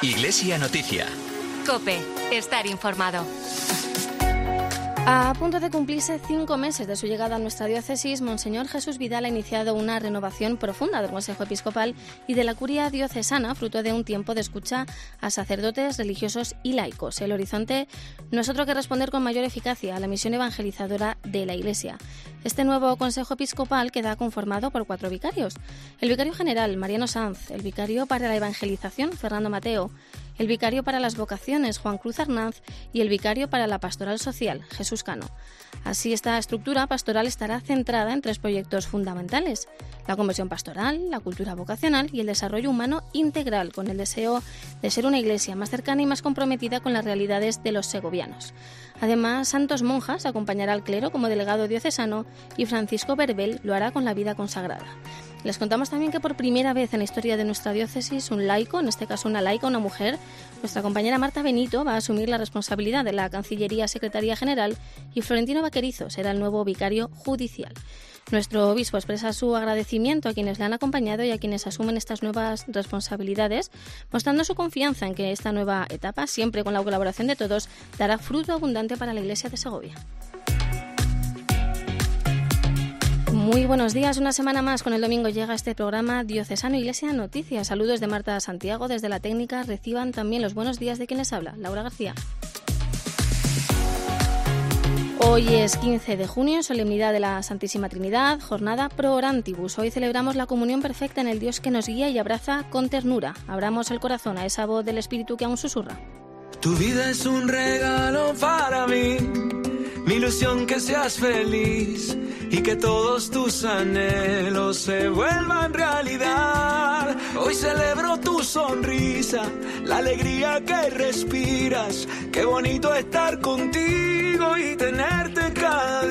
Iglesia Noticia. COPE. Estar informado. A punto de cumplirse 5 meses de su llegada a nuestra diócesis, Monseñor Jesús Vidal ha iniciado una renovación profunda del Consejo Episcopal y de la Curia Diocesana, fruto de un tiempo de escucha a sacerdotes, religiosos y laicos. El horizonte no es otro que responder con mayor eficacia a la misión evangelizadora de la Iglesia. Este nuevo Consejo Episcopal queda conformado por 4 vicarios. El vicario general, Mariano Sanz; el vicario para la evangelización, Fernando Mateo; el vicario para las vocaciones, Juan Cruz Arnaz; y el vicario para la pastoral social, Jesús Cano. Así, esta estructura pastoral estará centrada en 3 proyectos fundamentales: la conversión pastoral, la cultura vocacional y el desarrollo humano integral, con el deseo de ser una iglesia más cercana y más comprometida con las realidades de los segovianos. Además, Santos Monjas acompañará al clero como delegado diocesano y Francisco Berbel lo hará con la vida consagrada. Les contamos también que por primera vez en la historia de nuestra diócesis, un laico, en este caso una laica, una mujer, nuestra compañera Marta Benito, va a asumir la responsabilidad de la Cancillería Secretaría General y Florentino Vaquerizo será el nuevo vicario judicial. Nuestro obispo expresa su agradecimiento a quienes le han acompañado y a quienes asumen estas nuevas responsabilidades, mostrando su confianza en que esta nueva etapa, siempre con la colaboración de todos, dará fruto abundante para la Iglesia de Segovia. Muy buenos días, una semana más. Con el domingo llega este programa Diocesano Iglesia Noticias. Saludos de Marta Santiago desde la técnica. Reciban también los buenos días de quien les habla, Laura García. Hoy es 15 de junio, solemnidad de la Santísima Trinidad, jornada pro orantibus. Hoy celebramos la comunión perfecta en el Dios que nos guía y abraza con ternura. Abramos el corazón a esa voz del Espíritu que aún susurra. Tu vida es un regalo para mí, mi ilusión que seas feliz y que todos tus anhelos se vuelvan realidad. Hoy celebro tu sonrisa, la alegría que respiras. Qué bonito estar contigo y tenerte cada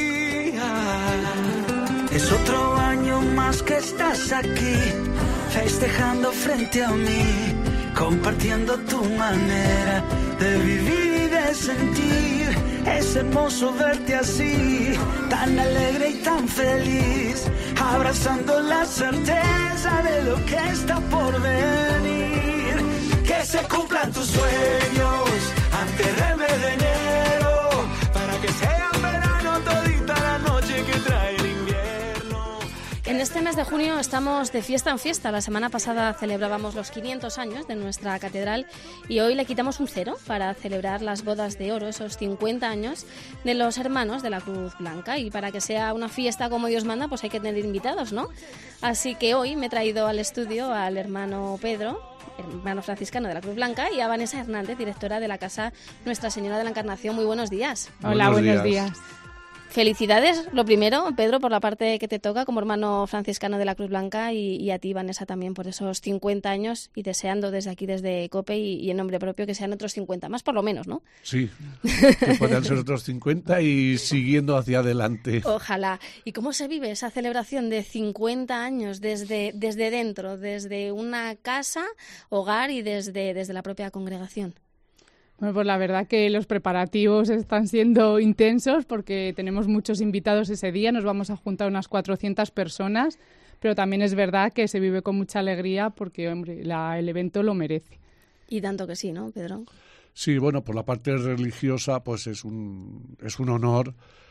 día. Es otro año más que estás aquí, festejando frente a mí, compartiendo tu manera de vivir y de sentir. Es hermoso verte así, tan alegre y tan feliz, abrazando la certeza de lo que está por venir. Que se cumplan tus sueños antes del mes de enero, para que sea verano todita la noche que trae el invierno. En este mes de junio estamos de fiesta en fiesta. La semana pasada celebrábamos los 500 años de nuestra catedral y hoy le quitamos un 0 para celebrar las bodas de oro, esos 50 años de los hermanos de la Cruz Blanca. Y para que sea una fiesta como Dios manda, pues hay que tener invitados, ¿no? Así que hoy me he traído al estudio al hermano Pedro, hermano franciscano de la Cruz Blanca, y a Vanessa Hernández, directora de la Casa Nuestra Señora de la Encarnación. Muy buenos días. Hola, buenos días. Felicidades, lo primero, Pedro, por la parte que te toca como hermano franciscano de la Cruz Blanca y a ti, Vanessa, también por esos 50 años y deseando desde aquí, desde COPE y en nombre propio, que sean otros 50 más, por lo menos, ¿no? Sí, que puedan ser otros 50 y siguiendo hacia adelante. Ojalá. ¿Y cómo se vive esa celebración de 50 años desde dentro, desde una casa, hogar y desde la propia congregación? Bueno, pues la verdad que los preparativos están siendo intensos porque tenemos muchos invitados ese día, nos vamos a juntar unas 400 personas, pero también es verdad que se vive con mucha alegría porque, hombre, el evento lo merece. Y tanto que sí, ¿no, Pedro? Sí, bueno, por la parte religiosa pues es un honor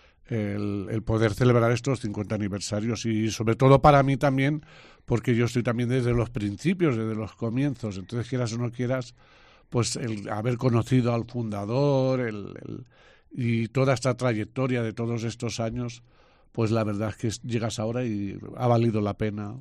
el poder celebrar estos 50 aniversarios y sobre todo para mí también, porque yo estoy también desde los principios, desde los comienzos, entonces quieras o no quieras, pues el haber conocido al fundador y toda esta trayectoria de todos estos años, pues la verdad es que llegas ahora y ha valido la pena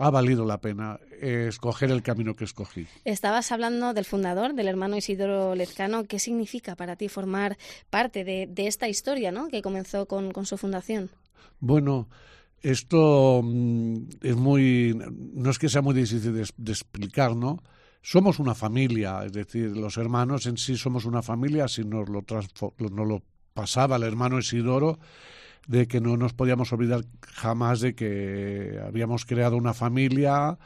escoger el camino que escogí. Estabas hablando del fundador, del hermano Isidoro Lezcano. ¿Qué significa para ti formar parte de esta historia, ¿no?, que comenzó con su fundación? Bueno, esto no es que sea muy difícil de explicar, ¿no? Somos una familia, es decir, los hermanos en sí somos una familia, así nos lo pasaba el hermano Isidoro, de que no nos podíamos olvidar jamás de que habíamos creado una familia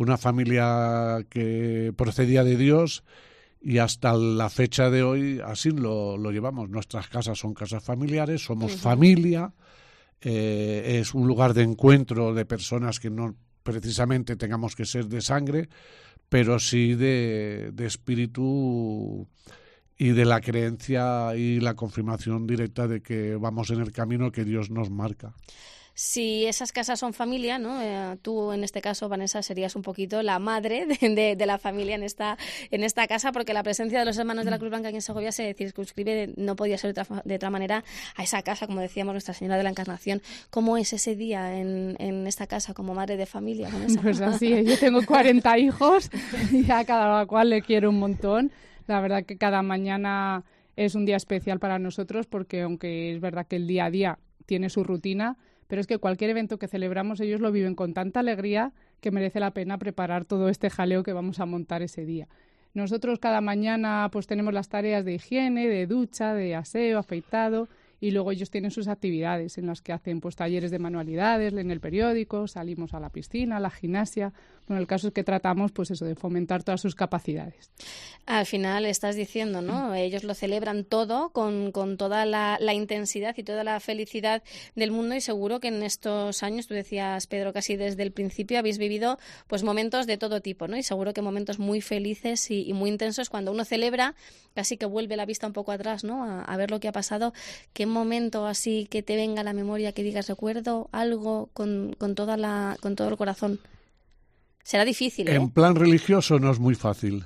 que procedía de Dios y hasta la fecha de hoy así lo llevamos. Nuestras casas son casas familiares, somos familia, es un lugar de encuentro de personas que no precisamente tengamos que ser de sangre, pero sí de espíritu y de la creencia y la confirmación directa de que vamos en el camino que Dios nos marca. Si esas casas son familia, ¿no? Tú, en este caso, Vanessa, serías un poquito la madre de la familia en esta casa, porque la presencia de los hermanos de la Cruz Blanca aquí en Segovia se circunscribe, no podía ser de otra manera, a esa casa, como decíamos, Nuestra Señora de la Encarnación. ¿Cómo es ese día en esta casa como madre de familia, Vanessa? Pues así es, yo tengo 40 hijos y a cada cual le quiero un montón. La verdad que cada mañana es un día especial para nosotros, porque aunque es verdad que el día a día tiene su rutina, pero es que cualquier evento que celebramos ellos lo viven con tanta alegría que merece la pena preparar todo este jaleo que vamos a montar ese día. Nosotros cada mañana pues tenemos las tareas de higiene, de ducha, de aseo, afeitado, y luego ellos tienen sus actividades en las que hacen pues talleres de manualidades, leen el periódico, salimos a la piscina, a la gimnasia. Bueno, el caso es que tratamos pues eso, de fomentar todas sus capacidades. Al final estás diciendo, ¿no? Ellos lo celebran todo con toda la intensidad y toda la felicidad del mundo, y seguro que en estos años, tú decías, Pedro, casi desde el principio habéis vivido pues momentos de todo tipo, ¿no? Y seguro que momentos muy felices y muy intensos cuando uno celebra, casi que vuelve la vista un poco atrás, ¿no? A ver lo que ha pasado. ¿Qué momento así que te venga a la memoria, que digas, recuerdo algo con todo el corazón? Será difícil, ¿eh? En plan religioso no es muy fácil.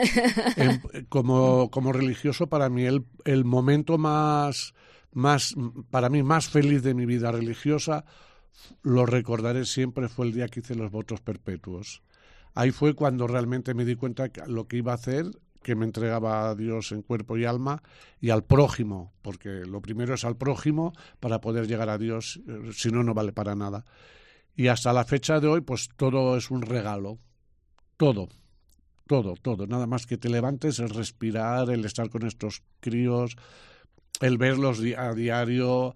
Como religioso, para mí el momento para mí más feliz de mi vida religiosa, lo recordaré siempre, fue el día que hice los votos perpetuos. Ahí fue cuando realmente me di cuenta que lo que iba a hacer, que me entregaba a Dios en cuerpo y alma, y al prójimo, porque lo primero es al prójimo para poder llegar a Dios, si no, no vale para nada. Y hasta la fecha de hoy, pues todo es un regalo. Todo. Nada más que te levantes, el respirar, el estar con estos críos, el verlos a diario.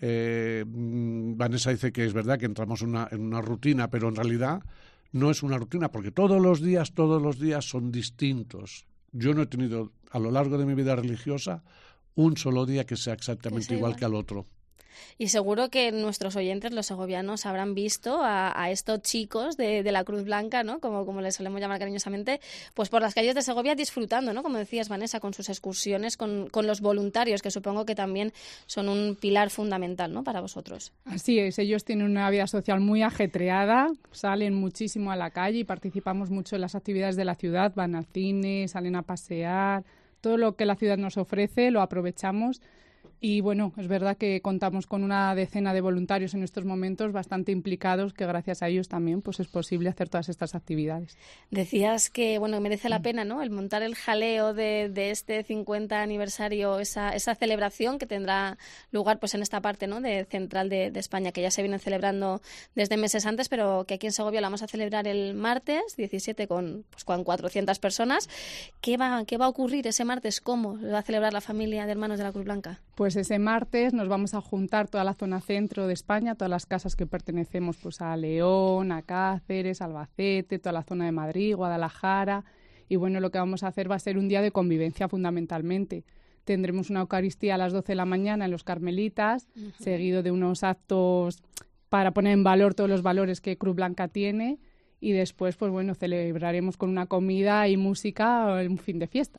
Vanessa dice que es verdad que entramos en una rutina, pero en realidad no es una rutina, porque todos los días son distintos. Yo no he tenido, a lo largo de mi vida religiosa, un solo día que sea exactamente igual que al otro. Y seguro que nuestros oyentes, los segovianos, habrán visto a estos chicos de la Cruz Blanca, ¿no? Como les solemos llamar cariñosamente, pues por las calles de Segovia disfrutando, ¿no? Como decías, Vanessa, con sus excursiones, con los voluntarios, que supongo que también son un pilar fundamental, ¿no? Para vosotros. Así es, ellos tienen una vida social muy ajetreada, salen muchísimo a la calle y participamos mucho en las actividades de la ciudad, van al cine, salen a pasear, todo lo que la ciudad nos ofrece lo aprovechamos. Y bueno, es verdad que contamos con una decena de voluntarios en estos momentos bastante implicados, que gracias a ellos también pues es posible hacer todas estas actividades. Decías que bueno, merece la pena, ¿no? El montar el jaleo de este 50 aniversario, esa celebración que tendrá lugar pues en esta parte, ¿no? de central de España, que ya se vienen celebrando desde meses antes, pero que aquí en Segovia la vamos a celebrar el martes 17 con 400 personas. ¿Qué va a ocurrir ese martes? ¿Cómo va a celebrar la familia de Hermanos de la Cruz Blanca? Pues ese martes nos vamos a juntar toda la zona centro de España, todas las casas que pertenecemos pues a León, a Cáceres, Albacete, toda la zona de Madrid, Guadalajara. Y bueno, lo que vamos a hacer va a ser un día de convivencia fundamentalmente. Tendremos una Eucaristía a las 12 de la mañana en los Carmelitas, seguido de unos actos para poner en valor todos los valores que Cruz Blanca tiene. Y después, pues bueno, celebraremos con una comida y música un fin de fiesta.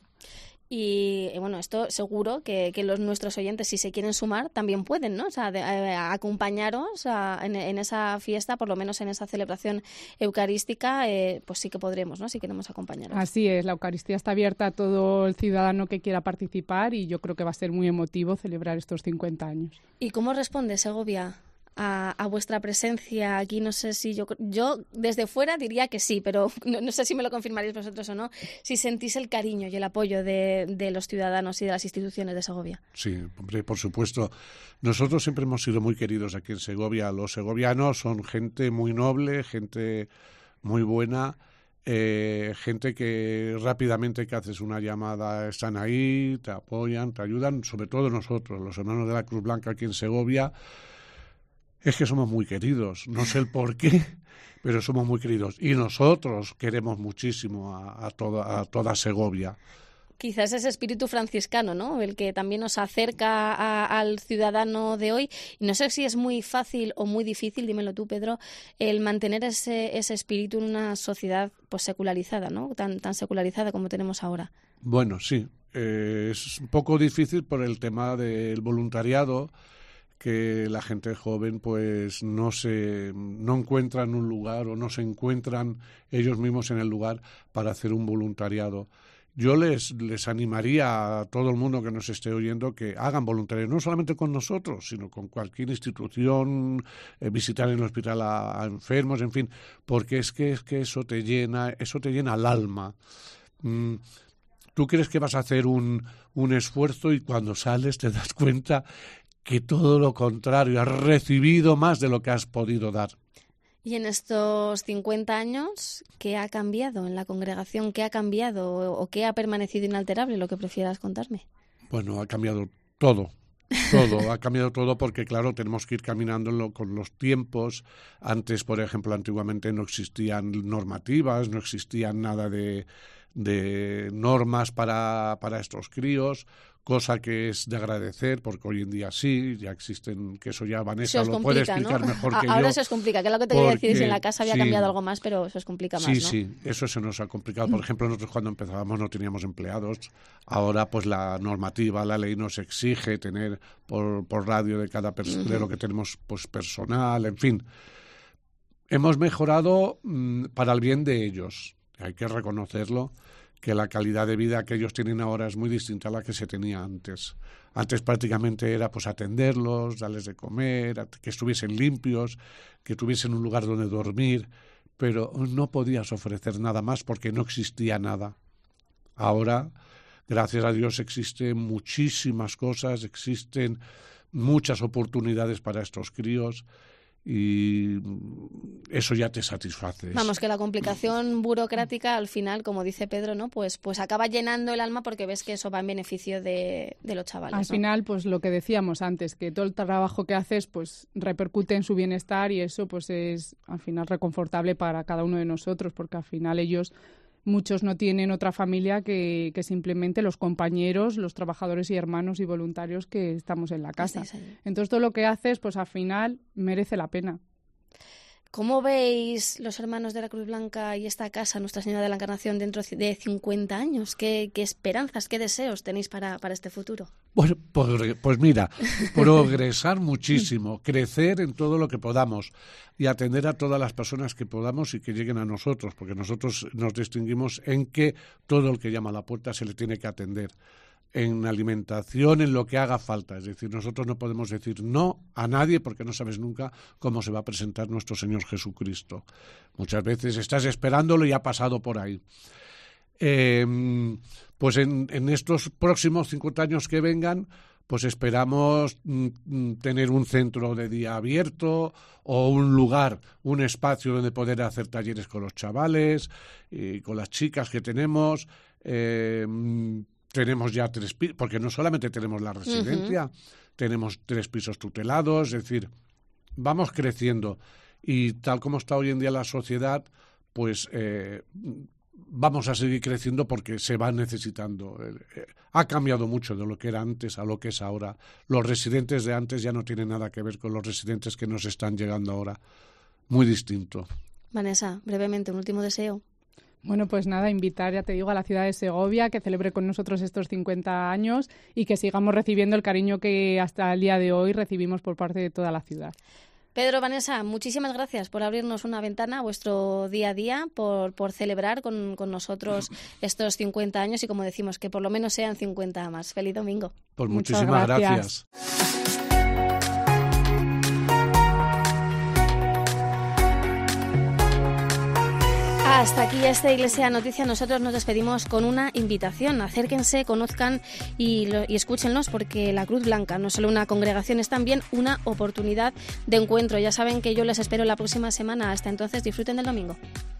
Y bueno, esto seguro que nuestros oyentes, si se quieren sumar, también pueden, ¿no? O sea, acompañaros en esa fiesta, por lo menos en esa celebración eucarística, pues sí que podremos, ¿no? Si queremos acompañaros. Así es, la Eucaristía está abierta a todo el ciudadano que quiera participar y yo creo que va a ser muy emotivo celebrar estos 50 años. ¿Y cómo responde Segovia a vuestra presencia aquí? No sé si yo desde fuera diría que sí, pero no sé si me lo confirmaréis vosotros o no, si sentís el cariño y el apoyo de los ciudadanos y de las instituciones de Segovia. Sí, hombre, por supuesto. Nosotros siempre hemos sido muy queridos aquí en Segovia. Los segovianos son gente muy noble, gente muy buena, gente que rápidamente que haces una llamada están ahí, te apoyan, te ayudan, sobre todo nosotros, los hermanos de la Cruz Blanca aquí en Segovia. Es que somos muy queridos, no sé el por qué, pero somos muy queridos. Y nosotros queremos muchísimo a toda Segovia. Quizás ese espíritu franciscano, ¿no? El que también nos acerca al ciudadano de hoy. Y no sé si es muy fácil o muy difícil, dímelo tú, Pedro, el mantener ese espíritu en una sociedad pues secularizada, ¿no? Tan secularizada como tenemos ahora. Bueno, sí. Es un poco difícil por el tema del voluntariado, que la gente joven pues no encuentran un lugar o no se encuentran ellos mismos en el lugar para hacer un voluntariado. Yo les animaría a todo el mundo que nos esté oyendo que hagan voluntariado, no solamente con nosotros, sino con cualquier institución, visitar en el hospital a enfermos, en fin, porque es que eso te llena el alma. Tú crees que vas a hacer un esfuerzo y cuando sales te das cuenta que todo lo contrario, has recibido más de lo que has podido dar. Y en estos 50 años, ¿qué ha cambiado en la congregación? ¿Qué ha cambiado o qué ha permanecido inalterable? Lo que prefieras contarme. Bueno, ha cambiado todo. Todo, ha cambiado todo porque, claro, tenemos que ir caminando con los tiempos. Antes, por ejemplo, antiguamente no existían normativas, no existían nada de normas para estos críos, cosa que es de agradecer porque hoy en día sí, ya existen, que eso ya Vanessa lo puede explicar, ¿no? Mejor que ahora yo. Se os complica, que es lo que te quería decir, si en la casa había cambiado algo más, pero se os complica más, ¿no? Sí, eso se nos ha complicado. Por ejemplo, nosotros cuando empezábamos no teníamos empleados, ahora pues la normativa, la ley nos exige tener por radio de cada de lo que tenemos pues personal, en fin. Hemos mejorado para el bien de ellos, hay que reconocerlo, que la calidad de vida que ellos tienen ahora es muy distinta a la que se tenía antes. Antes prácticamente era pues atenderlos, darles de comer, que estuviesen limpios, que tuviesen un lugar donde dormir, pero no podías ofrecer nada más porque no existía nada. Ahora, gracias a Dios, existen muchísimas cosas, existen muchas oportunidades para estos críos, y eso ya te satisface. Vamos, que la complicación burocrática al final, como dice Pedro, ¿no? Pues acaba llenando el alma porque ves que eso va en beneficio de los chavales, Al ¿no? final, pues lo que decíamos antes, que todo el trabajo que haces pues repercute en su bienestar y eso pues es al final reconfortable para cada uno de nosotros, porque al final muchos no tienen otra familia que simplemente los compañeros, los trabajadores y hermanos y voluntarios que estamos en la casa. Entonces todo lo que haces, pues al final merece la pena. ¿Cómo veis los hermanos de la Cruz Blanca y esta casa, Nuestra Señora de la Encarnación, dentro de 50 años? ¿Qué esperanzas, qué deseos tenéis para este futuro? Bueno, pues mira, progresar muchísimo, crecer en todo lo que podamos y atender a todas las personas que podamos y que lleguen a nosotros, porque nosotros nos distinguimos en que todo el que llama a la puerta se le tiene que atender. En alimentación, en lo que haga falta. Es decir, nosotros no podemos decir no a nadie porque no sabes nunca cómo se va a presentar nuestro Señor Jesucristo. Muchas veces estás esperándolo y ha pasado por ahí. Pues en estos próximos 50 años que vengan, pues esperamos tener un centro de día abierto o un lugar, un espacio donde poder hacer talleres con los chavales y con las chicas que tenemos. Tenemos ya 3 pisos, porque no solamente tenemos la residencia, tenemos 3 pisos tutelados, es decir, vamos creciendo. Y tal como está hoy en día la sociedad, pues vamos a seguir creciendo porque se va necesitando. Ha cambiado mucho de lo que era antes a lo que es ahora. Los residentes de antes ya no tienen nada que ver con los residentes que nos están llegando ahora. Muy distinto. Vanessa, brevemente, un último deseo. Bueno, pues nada, invitar, ya te digo, a la ciudad de Segovia que celebre con nosotros estos 50 años y que sigamos recibiendo el cariño que hasta el día de hoy recibimos por parte de toda la ciudad. Pedro, Vanessa, muchísimas gracias por abrirnos una ventana a vuestro día a día, por celebrar con nosotros estos 50 años y, como decimos, que por lo menos sean 50 más. ¡Feliz domingo! Pues muchísimas gracias. Hasta aquí esta Iglesia Noticia. Nosotros nos despedimos con una invitación. Acérquense, conozcan y escúchennos, porque la Cruz Blanca no es solo una congregación, es también una oportunidad de encuentro. Ya saben que yo les espero la próxima semana. Hasta entonces, disfruten del domingo.